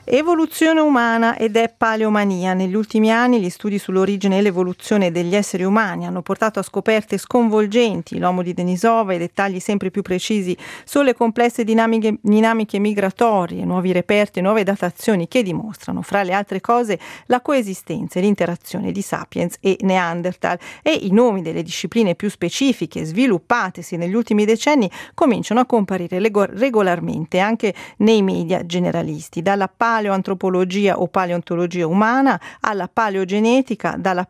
Evoluzione umana ed è paleomania. Negli ultimi anni gli studi sull'origine e l'evoluzione degli esseri umani hanno portato a scoperte sconvolgenti, l'Homo di Denisova e dettagli sempre più precisi sulle complesse dinamiche migratorie, nuovi reperti e nuove datazioni che dimostrano, fra le altre cose, la coesistenza e l'interazione di Sapiens e Neanderthal, e i nomi delle discipline più specifiche sviluppatesi negli ultimi decenni cominciano a comparire regolarmente anche nei media generalisti, dalla paleoantropologia o paleontologia umana alla paleogenetica, dalla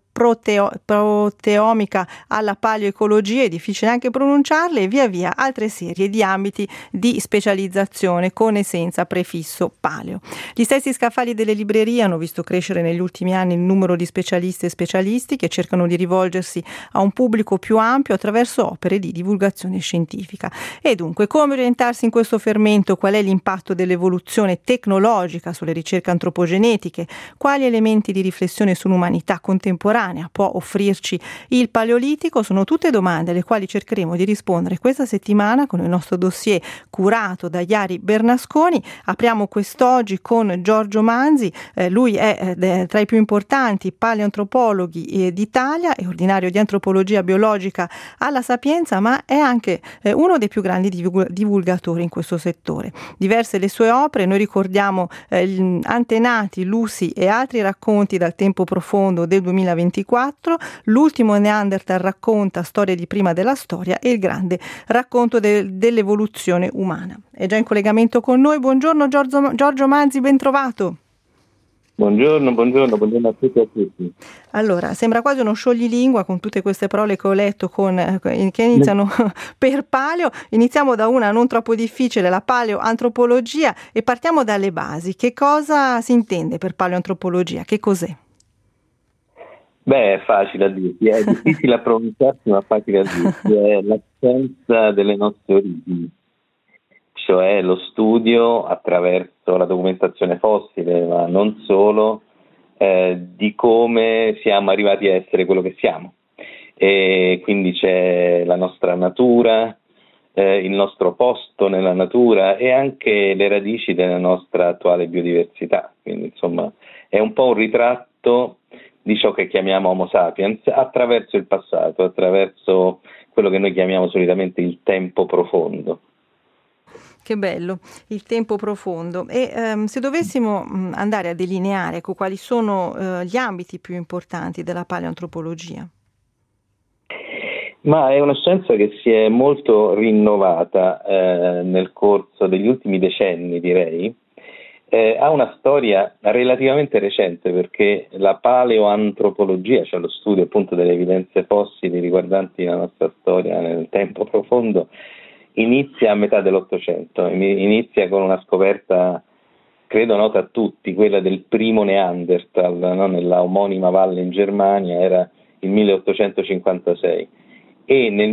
proteomica alla paleoecologia, è difficile anche pronunciarle, e via via altre serie di ambiti di specializzazione con e senza prefisso paleo. Gli stessi scaffali delle librerie hanno visto crescere negli ultimi anni il numero di specialiste e specialisti che cercano di rivolgersi a un pubblico più ampio attraverso opere di divulgazione scientifica. E dunque, come orientarsi in questo fermento? Qual è l'impatto dell'evoluzione tecnologica sulle ricerche antropogenetiche? Quali elementi di riflessione sull'umanità contemporanea può offrirci il Paleolitico? Sono tutte domande alle quali cercheremo di rispondere questa settimana con il nostro dossier curato da Iari Bernasconi. Apriamo quest'oggi con Giorgio Manzi, lui è tra i più importanti paleoantropologhi d'Italia, è ordinario di antropologia biologica alla Sapienza, ma è anche uno dei più grandi divulgatori in questo settore. Diverse le sue opere, noi ricordiamo Antenati, Lucy e altri racconti dal tempo profondo del 2024, l'ultimo Neanderthal racconta storie di prima della storia e il grande racconto dell'evoluzione umana. È già in collegamento con noi. Buongiorno Giorgio Manzi, ben trovato. Buongiorno a tutti e a tutti. Allora, sembra quasi uno scioglilingua con tutte queste parole che ho letto che iniziano per paleo. Iniziamo da una non troppo difficile, la paleoantropologia, e partiamo dalle basi. Che cosa si intende per paleoantropologia? Che cos'è? Beh, è facile a dirti, è difficile a pronunciarsi, ma facile a dirti. È l'assenza delle nostre origini, cioè lo studio attraverso la documentazione fossile, ma non solo, di come siamo arrivati a essere quello che siamo. E quindi c'è la nostra natura, il nostro posto nella natura e anche le radici della nostra attuale biodiversità. Quindi insomma è un po' un ritratto di ciò che chiamiamo Homo sapiens attraverso il passato, attraverso quello che noi chiamiamo solitamente il tempo profondo. Che bello, il tempo profondo. E se dovessimo andare a delineare quali sono gli ambiti più importanti della paleoantropologia? Ma è una scienza che si è molto rinnovata nel corso degli ultimi decenni, direi. Ha una storia relativamente recente, perché la paleoantropologia, cioè lo studio appunto delle evidenze fossili riguardanti la nostra storia nel tempo profondo, inizia a metà dell'Ottocento, inizia con una scoperta credo nota a tutti, quella del primo Neanderthal, no? Nella omonima valle in Germania, era il 1856. E nel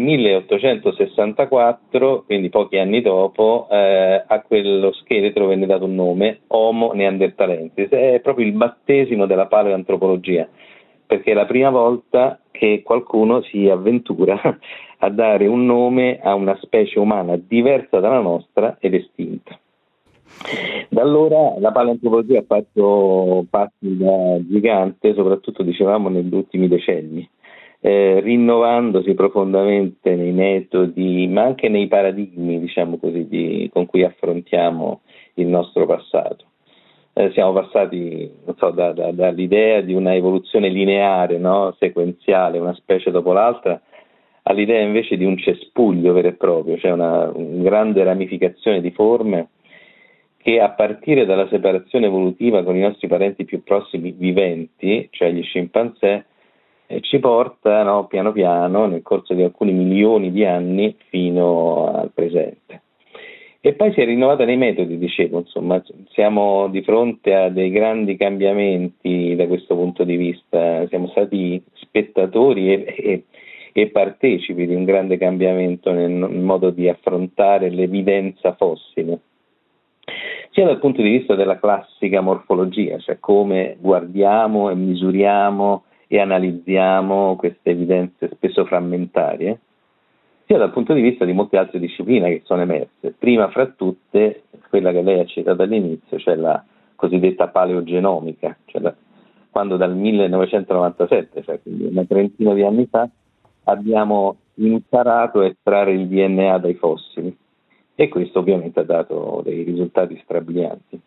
1864, quindi pochi anni dopo, a quello scheletro venne dato un nome, Homo neanderthalensis. È proprio il battesimo della paleoantropologia, perché è la prima volta che qualcuno si avventura a dare un nome a una specie umana diversa dalla nostra ed estinta. Da allora la paleoantropologia ha fatto passi da gigante, soprattutto dicevamo negli ultimi decenni. Rinnovandosi profondamente nei metodi, ma anche nei paradigmi, diciamo così, con cui affrontiamo il nostro passato. Siamo passati, dall'idea di una evoluzione lineare, no? Sequenziale, una specie dopo l'altra, all'idea invece di un cespuglio vero e proprio, cioè una grande ramificazione di forme che, a partire dalla separazione evolutiva con i nostri parenti più prossimi viventi, cioè gli scimpanzé, ci porta, no, piano piano, nel corso di alcuni milioni di anni, fino al presente. E poi si è rinnovata nei metodi, dicevo, insomma, siamo di fronte a dei grandi cambiamenti da questo punto di vista, siamo stati spettatori e partecipi di un grande cambiamento nel modo di affrontare l'evidenza fossile, sia dal punto di vista della classica morfologia, cioè come guardiamo e misuriamo e analizziamo queste evidenze spesso frammentarie, sia dal punto di vista di molte altre discipline che sono emerse, prima fra tutte quella che lei ha citato all'inizio, cioè la cosiddetta paleogenomica, cioè quando dal 1997, cioè quindi una trentina di anni fa, abbiamo imparato a estrarre il DNA dai fossili, e questo ovviamente ha dato dei risultati strabilianti.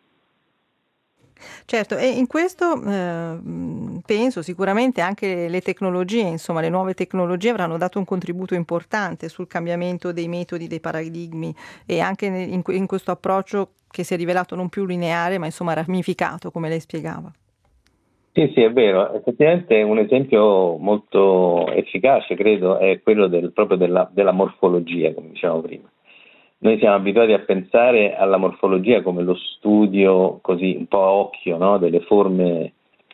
Certo, e in questo penso sicuramente anche le tecnologie, insomma le nuove tecnologie avranno dato un contributo importante sul cambiamento dei metodi, dei paradigmi, e anche in questo approccio che si è rivelato non più lineare ma insomma ramificato, come lei spiegava. Sì, sì, è vero. Effettivamente un esempio molto efficace, credo, è quello proprio della morfologia, come dicevamo prima. Noi siamo abituati a pensare alla morfologia come lo studio così un po' a occhio, no? Delle forme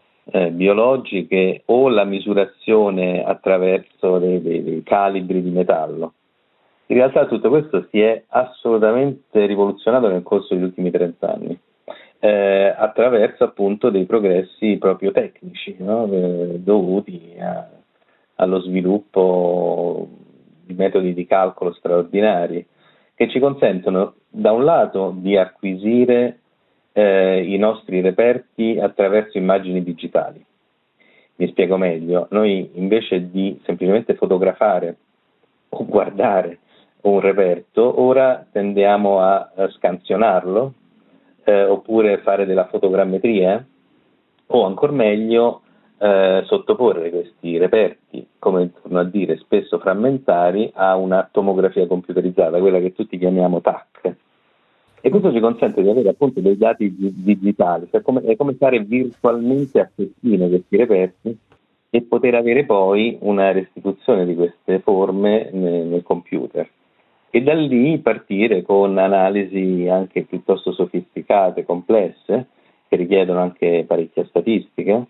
biologiche, o la misurazione attraverso dei calibri di metallo. In realtà tutto questo si è assolutamente rivoluzionato nel corso degli ultimi 30 anni. Attraverso appunto dei progressi proprio tecnici, no? Dovuti allo sviluppo di metodi di calcolo straordinari, che ci consentono da un lato di acquisire i nostri reperti attraverso immagini digitali. Mi spiego meglio: noi invece di semplicemente fotografare o guardare un reperto, ora tendiamo a scansionarlo, oppure fare della fotogrammetria, o ancor meglio sottoporre questi reperti, come torno a dire, spesso frammentari, a una tomografia computerizzata, quella che tutti chiamiamo TAC. E questo ci consente di avere appunto dei dati digitali, cioè è come fare virtualmente a fettine questi reperti e poter avere poi una restituzione di queste forme nel computer. E da lì partire con analisi anche piuttosto sofisticate, complesse, che richiedono anche parecchia statistica,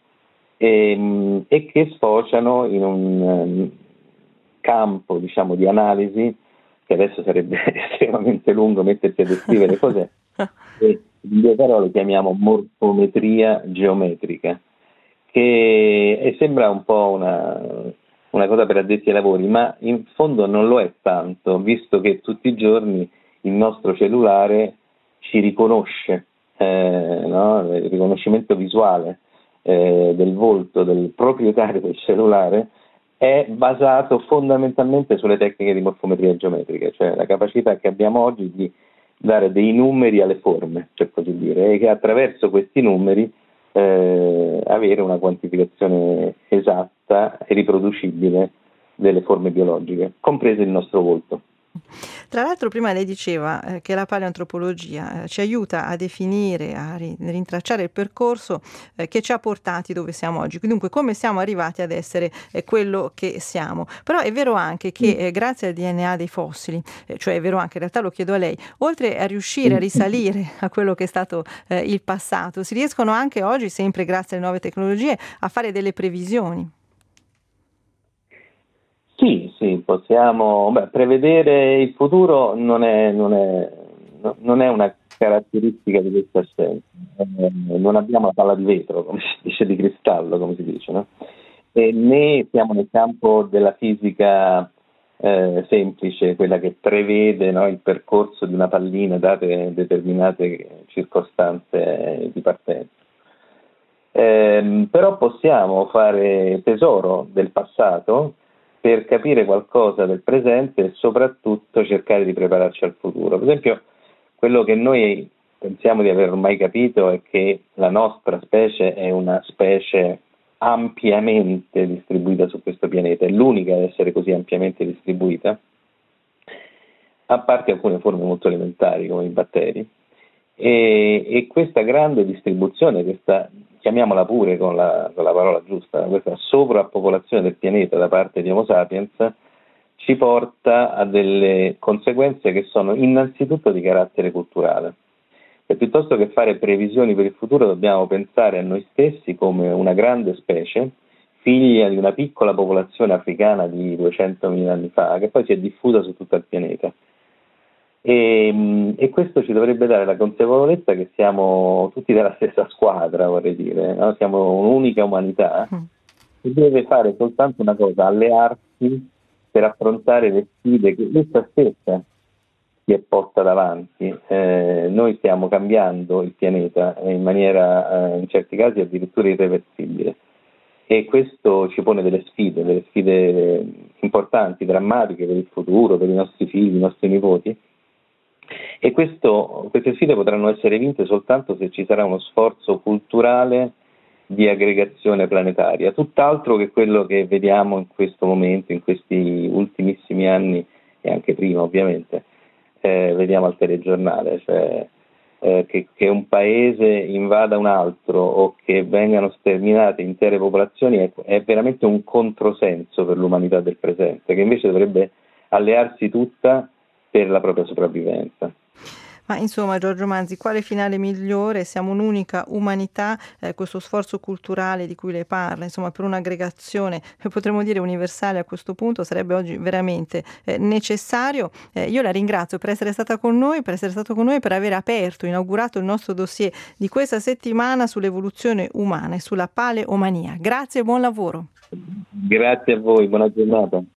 e che sfociano in un campo, diciamo, di analisi che adesso sarebbe estremamente lungo mettersi a descrivere cos'è, e in due parole chiamiamo morfometria geometrica, che sembra un po' una cosa per addetti ai lavori, ma in fondo non lo è tanto, visto che tutti i giorni il nostro cellulare ci riconosce, no? Il riconoscimento visuale del volto del proprietario del cellulare è basato fondamentalmente sulle tecniche di morfometria geometrica, cioè la capacità che abbiamo oggi di dare dei numeri alle forme, per così dire, e che attraverso questi numeri avere una quantificazione esatta e riproducibile delle forme biologiche, compreso il nostro volto. Tra l'altro prima lei diceva che la paleoantropologia ci aiuta a definire, a rintracciare il percorso che ci ha portati dove siamo oggi, dunque come siamo arrivati ad essere quello che siamo. Però è vero anche che grazie al DNA dei fossili, cioè è vero anche, in realtà lo chiedo a lei, oltre a riuscire a risalire a quello che è stato il passato, si riescono anche oggi, sempre grazie alle nuove tecnologie, a fare delle previsioni. Sì, possiamo. Prevedere il futuro non è una caratteristica di questa scienza. Non abbiamo la palla di vetro, come si dice, di cristallo, come si dice, no? E né siamo nel campo della fisica semplice, quella che prevede, no, il percorso di una pallina date determinate circostanze di partenza. Però possiamo fare tesoro del passato per capire qualcosa del presente e soprattutto cercare di prepararci al futuro. Per esempio, quello che noi pensiamo di aver ormai capito è che la nostra specie è una specie ampiamente distribuita su questo pianeta, è l'unica ad essere così ampiamente distribuita, a parte alcune forme molto elementari come i batteri. E questa grande distribuzione, questa, chiamiamola pure con la parola giusta, questa sovrappopolazione del pianeta da parte di Homo sapiens, ci porta a delle conseguenze che sono innanzitutto di carattere culturale. E piuttosto che fare previsioni per il futuro dobbiamo pensare a noi stessi come una grande specie, figlia di una piccola popolazione africana di 200.000 anni fa, che poi si è diffusa su tutto il pianeta. E questo ci dovrebbe dare la consapevolezza che siamo tutti della stessa squadra, vorrei dire, no? Siamo un'unica umanità che deve fare soltanto una cosa: allearsi per affrontare le sfide che essa stessa si è posta davanti. Noi stiamo cambiando il pianeta in maniera, in certi casi, addirittura irreversibile. E questo ci pone delle sfide importanti, drammatiche per il futuro, per i nostri figli, i nostri nipoti. E queste sfide potranno essere vinte soltanto se ci sarà uno sforzo culturale di aggregazione planetaria, tutt'altro che quello che vediamo in questo momento, in questi ultimissimi anni e anche prima ovviamente, vediamo al telegiornale, cioè che un paese invada un altro o che vengano sterminate intere popolazioni è veramente un controsenso per l'umanità del presente, che invece dovrebbe allearsi tutta per la propria sopravvivenza. Ma insomma, Giorgio Manzi, quale finale migliore? Siamo un'unica umanità, questo sforzo culturale di cui lei parla, insomma, per un'aggregazione, potremmo dire universale a questo punto, sarebbe oggi veramente necessario. Io la ringrazio per essere stata con noi, per essere stato con noi, per aver inaugurato il nostro dossier di questa settimana sull'evoluzione umana e sulla paleomania. Grazie e buon lavoro. Grazie a voi, buona giornata.